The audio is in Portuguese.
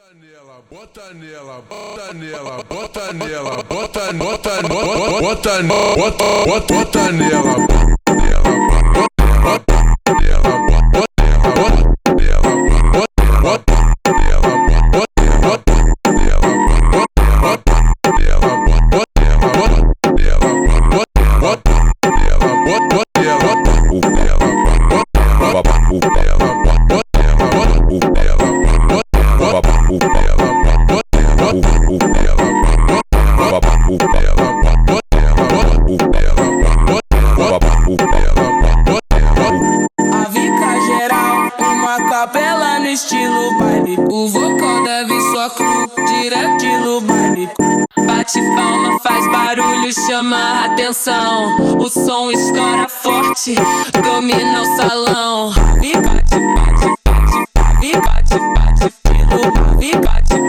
Bota nela, bota nela, bota nela, bota nela, bota nela, bota nela. A Vica geral, uma capela no estilo baile. O vocal deve só cru, direto no baile. Bate palma, faz barulho, chama atenção. O som estoura forte, domina o salão. Vica te bate, bate, vica te bate, vica te